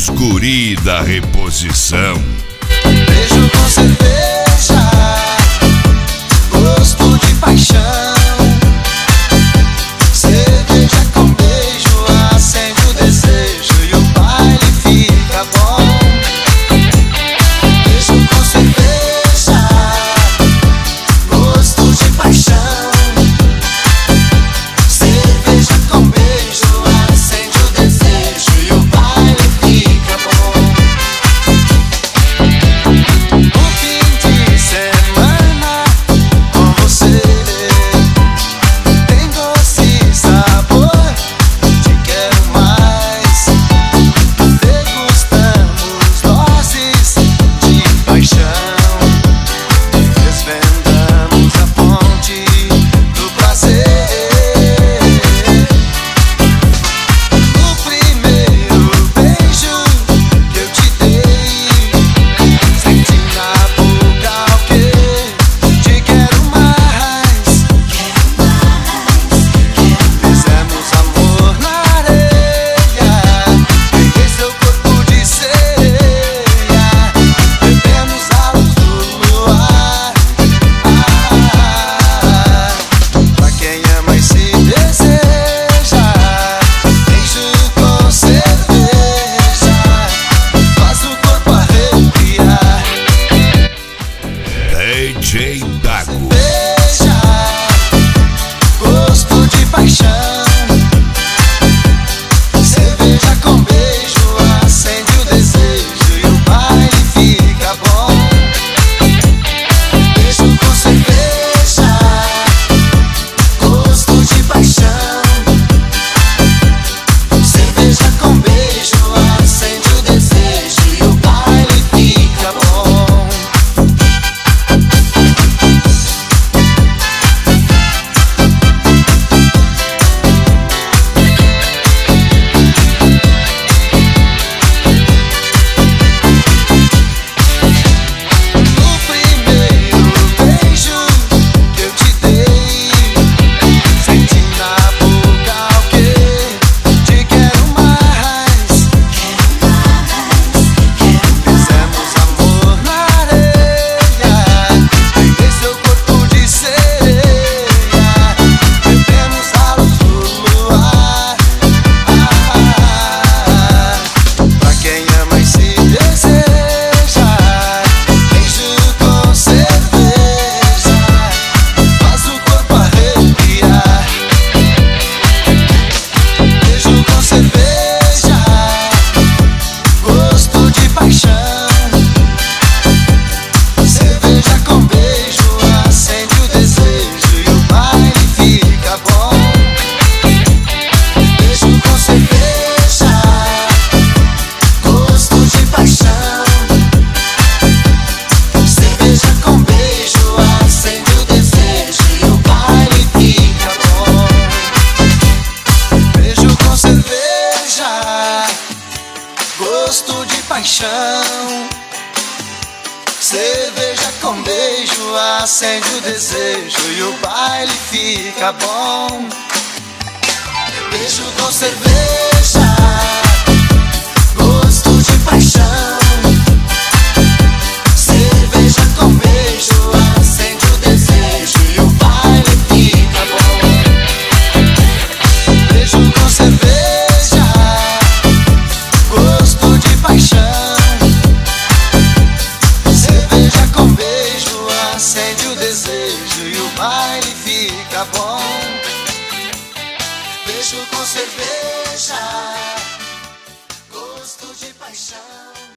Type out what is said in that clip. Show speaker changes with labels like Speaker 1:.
Speaker 1: Os guri da reposição.
Speaker 2: Beijo com cerveja, gosto de paixão. Cerveja com beijo acende o desejo e o baile fica bom. Beijo com cerveja, gosto de paixão. Cerveja com beijo acende o desejo e o baile fica bom. O fim de semana com você tem doce sabor, te quero mais. Degustamos doses de paixão, desvendamos a ponte do prazer. No primeiro beijo que eu te dei, senti na boca o que te quero mais. Fizemos amor na areia, peguei seu corpo de sereia, bebemos a luz do luar. Pra quem ama e se deseja, beijo com cerveja faz o corpo arrepiar.
Speaker 1: DJ Dago.
Speaker 2: Beija, gosto de paixão. Cerveja com beijo acende o desejo e o baile fica bom. Beijo com cerveja, gosto de paixão. Cerveja com beijo acende o desejo e o baile fica bom. No primeiro beijo que eu te dei, senti na boca o que te quero mais. Fizemos amor na areia, peguei seu corpo de sereia, bebemos a luz do luar. Pra quem ama e se deseja, beijo com cerveja faz o corpo arrepiar. Beijo com cerveja, gosto de paixão. Cerveja com beijo acende o desejo e o baile fica bom. Beijo com cerveja, gosto de paixão. Cerveja com beijo acende o desejo e o baile fica bom. Beijo com cerveja, gosto de paixão. Cerveja com beijo acende o desejo e o baile fica bom. Beijo com cerveja, gosto de paixão. Cerveja com beijo acende o desejo e o baile fica bom. Beijo com cerveja, gosto de paixão. Cerveja com beijo acende o desejo e o baile fica bom. Beijo com cerveja, gosto de paixão.